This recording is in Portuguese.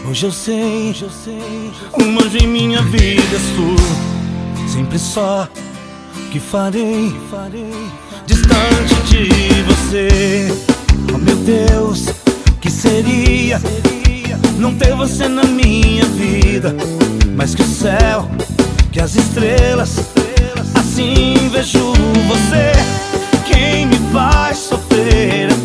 Hoje eu sei, uma de minha vida és tu. Sempre só que farei distante de você. Oh meu Deus, que seria não ter você na minha vida? Mais que o céu, que as estrelas, assim vejo você. Quem me faz sofrer